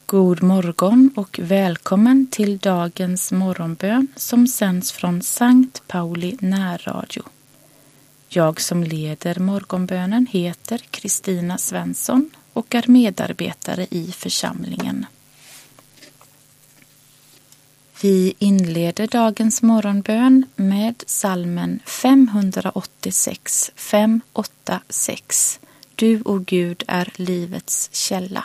God morgon och välkommen till dagens morgonbön som sänds från Sankt Pauli närradio. Jag som leder morgonbönen heter Kristina Svensson och är medarbetare i församlingen. Vi inleder dagens morgonbön med psalmen 586, 586. Du, o Gud, är livets källa.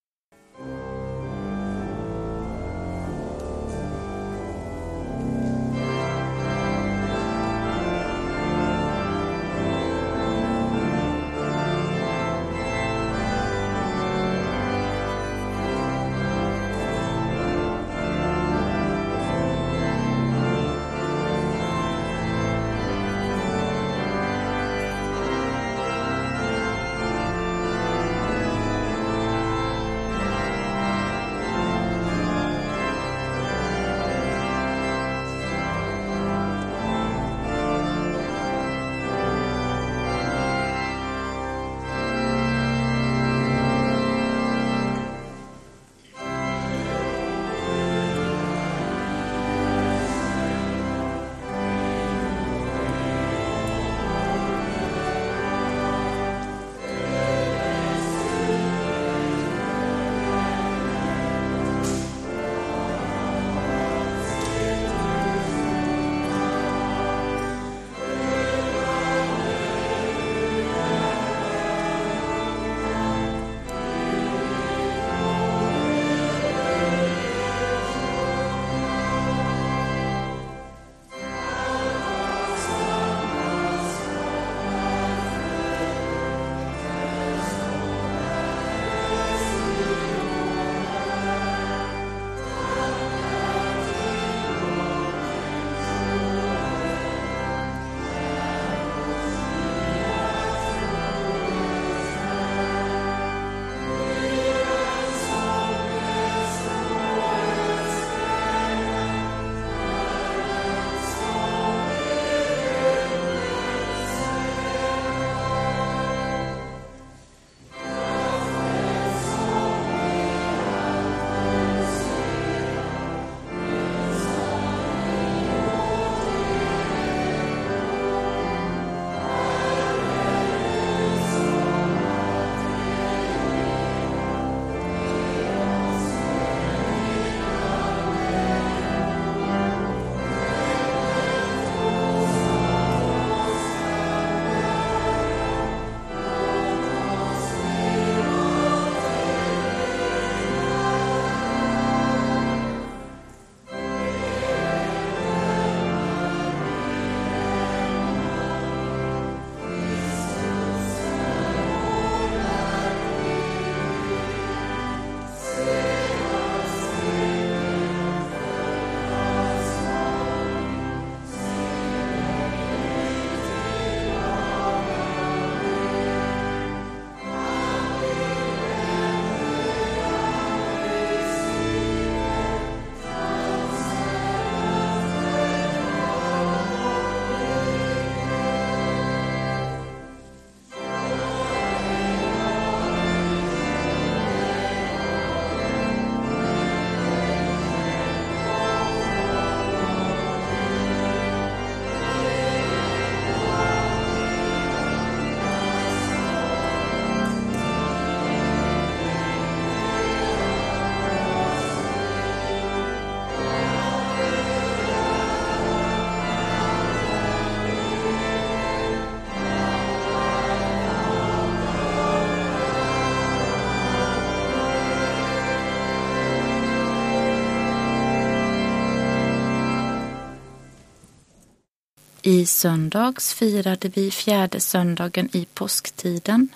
I söndags firade vi fjärde söndagen i påsktiden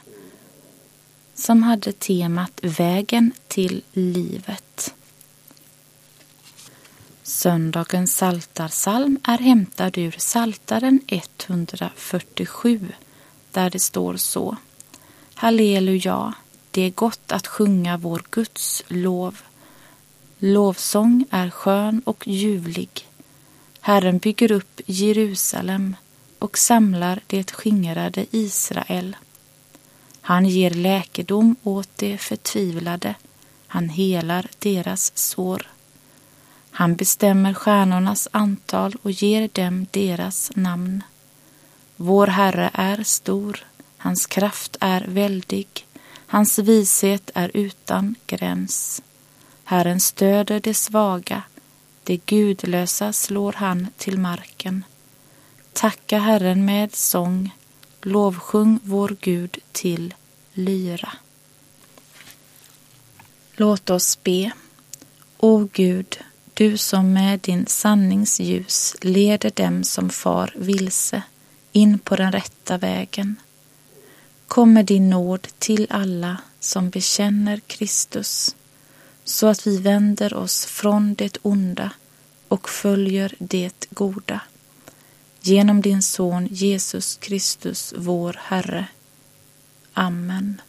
som hade temat Vägen till livet. Söndagens psaltarpsalm är hämtad ur Psaltaren 147 där det står så: Halleluja, det är gott att sjunga vår Guds lov. Lovsång är skön och ljuvlig. Herren bygger upp Jerusalem och samlar det skingrade Israel. Han ger läkedom åt det förtvivlade. han helar deras sår. Han bestämmer stjärnornas antal och ger dem deras namn. Vår Herre är stor, hans kraft är väldig, hans vishet är utan gräns. Herren stöder de svaga, de gudlösa slår han till marken. Tacka Herren med sång, lovsjung vår Gud till lyra. Låt oss be. O Gud, du som med din sanningsljus leder dem som far vilse in på den rätta vägen. Kom med din nåd till alla som bekänner Kristus, så att vi vänder oss från det onda och följer det goda. Genom din son Jesus Kristus, vår Herre. Amen.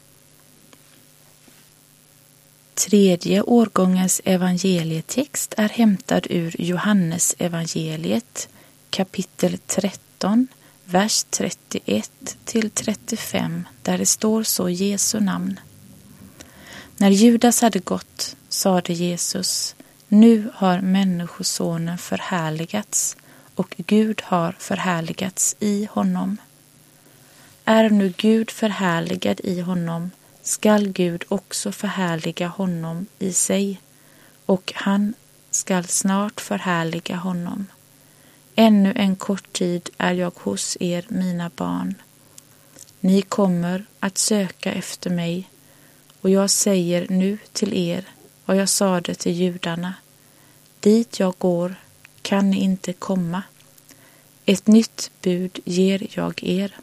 Tredje årgångens evangelietext är hämtad ur Johannes evangeliet, kapitel 13, vers 31 till 35, där det står så Jesu namn. När Judas hade gått, sade Jesus, nu har människosonen förhärligats och Gud har förhärligats i honom. Är nu Gud förhärligad i honom, skall Gud också förhärliga honom i sig, och han skall snart förhärliga honom. Ännu en kort tid är jag hos er, mina barn. Ni kommer att söka efter mig, och jag säger nu till er vad jag sade till judarna. Dit jag går kan ni inte komma. Ett nytt bud ger jag er.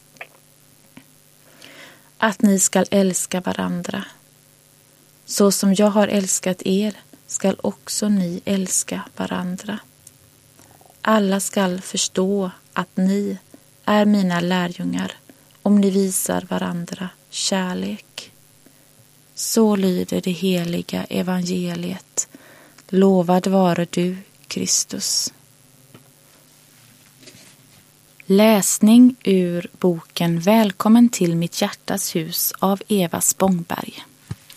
Att ni skall älska varandra. Så som jag har älskat er skall också ni älska varandra. Alla skall förstå att ni är mina lärjungar om ni visar varandra kärlek. Så lyder det heliga evangeliet. Lovad vare du, Kristus. Läsning ur boken Välkommen till mitt hjärtas hus av Eva Spångberg.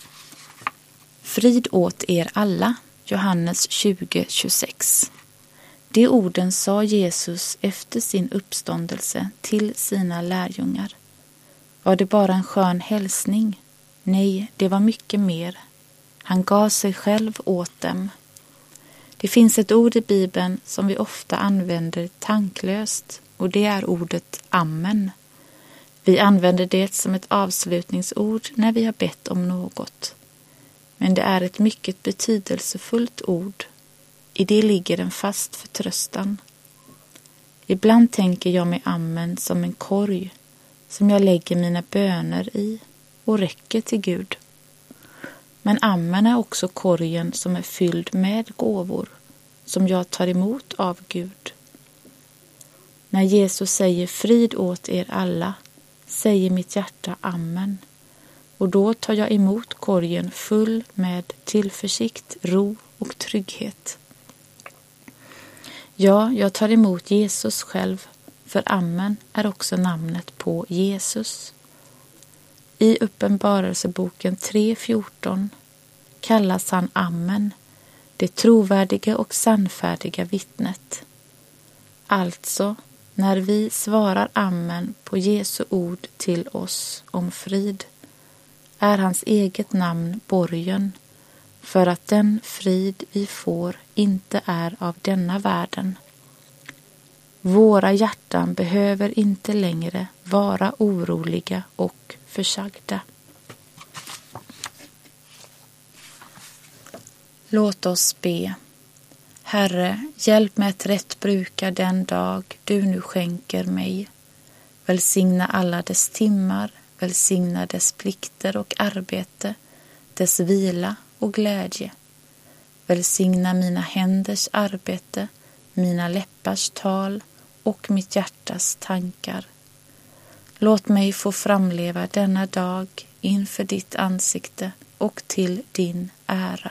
Frid åt er alla, Johannes 20:26. De orden sa Jesus efter sin uppståndelse till sina lärjungar. Var det bara en skön hälsning? Nej, det var mycket mer. Han gav sig själv åt dem. Det finns ett ord i Bibeln som vi ofta använder tanklöst, och det är ordet amen. Vi använder det som ett avslutningsord när vi har bett om något. Men det är ett mycket betydelsefullt ord. I det ligger en fast förtröstan. Ibland tänker jag mig amen som en korg som jag lägger mina böner i och räcker till Gud. Men amen är också korgen som är fylld med gåvor som jag tar emot av Gud. När Jesus säger frid åt er alla, säger mitt hjärta amen. Och då tar jag emot korgen full med tillförsikt, ro och trygghet. Ja, jag tar emot Jesus själv, för amen är också namnet på Jesus. I Uppenbarelseboken 3:14 kallas han amen, det trovärdiga och sannfärdiga vittnet. Alltså, när vi svarar amen på Jesu ord till oss om frid, är hans eget namn borgen för att den frid vi får inte är av denna världen. Våra hjärtan behöver inte längre vara oroliga och försagda. Låt oss be. Herre, hjälp mig att rätt bruka den dag du nu skänker mig. Välsigna alla dess timmar, välsigna dess plikter och arbete, dess vila och glädje. Välsigna mina händers arbete, mina läppars tal och mitt hjärtas tankar. Låt mig få framleva denna dag inför ditt ansikte och till din ära.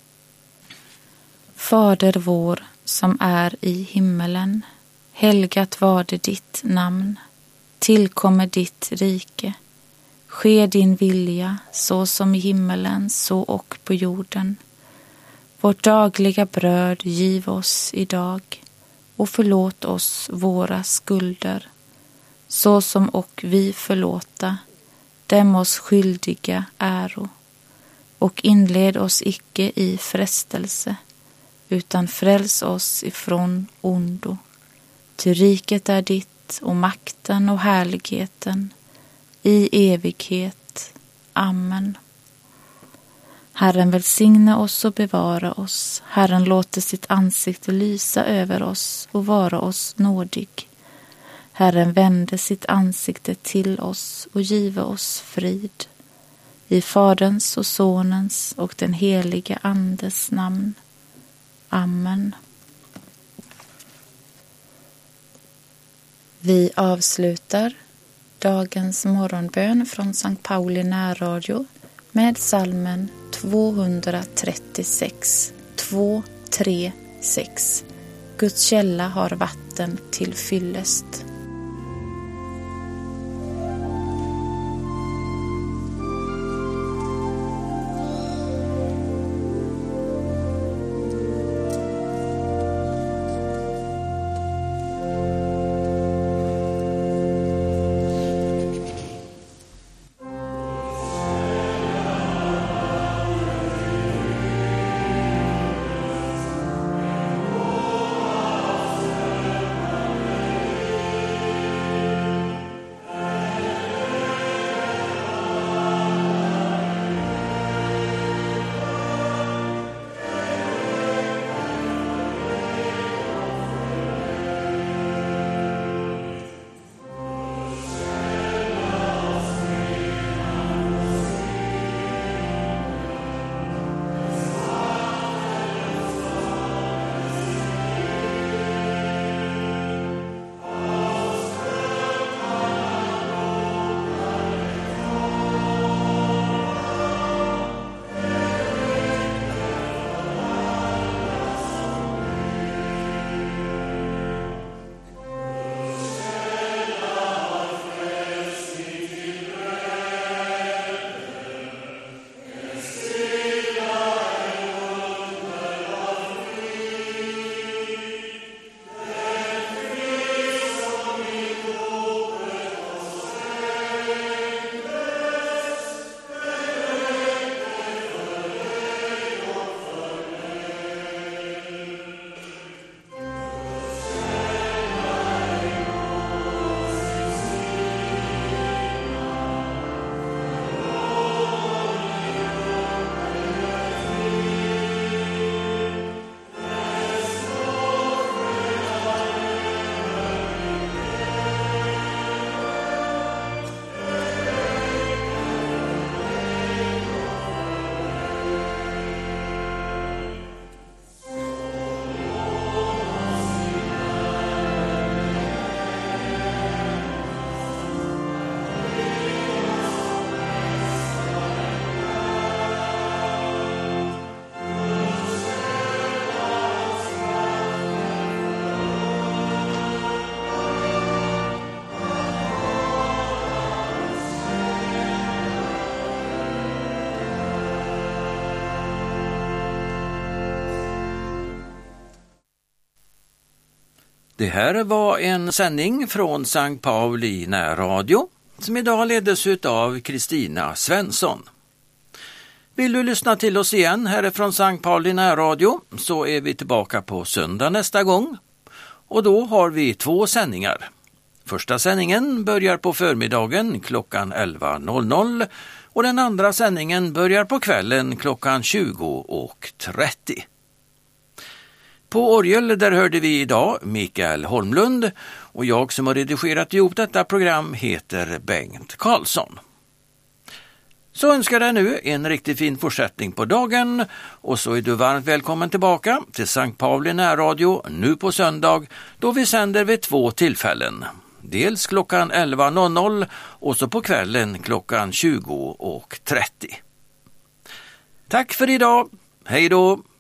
Fader vår som är i himmelen, helgat varde ditt namn. Tillkommer ditt rike. Ske din vilja, så som i himmelen, så och på jorden. Vårt dagliga bröd giv oss idag, och förlåt oss våra skulder, så som och vi förlåta dem oss skyldiga äro. Och inled oss icke i frestelse, utan fräls oss ifrån ondo. Ty riket är ditt, och makten och härligheten i evighet. Amen. Herren välsigna oss och bevara oss. Herren låter sitt ansikte lysa över oss och vara oss nådig. Herren vände sitt ansikte till oss och give oss frid. I Faderns och Sonens och den helige Andes namn. Amen. Vi avslutar dagens morgonbön från Sankt Pauli närradio med psalmen 236, 236. Guds källa har vatten till fyllest. Det här var en sändning från Sankt Pauli närradio som idag leddes av Kristina Svensson. Vill du lyssna till oss igen härifrån Sankt Pauli närradio så är vi tillbaka på söndag nästa gång. Och då har vi 2 sändningar. Första sändningen börjar på förmiddagen klockan 11.00 och den andra sändningen börjar på kvällen klockan 20.30. På orgel där hörde vi idag Mikael Holmlund och jag som har redigerat ihop detta program heter Bengt Karlsson. Så önskar jag nu en riktigt fin fortsättning på dagen och så är du varmt välkommen tillbaka till Sankt Pauli närradio nu på söndag då vi sänder vid 2 tillfällen. Dels klockan 11.00 och så på kvällen klockan 20.30. Tack för idag, hej då!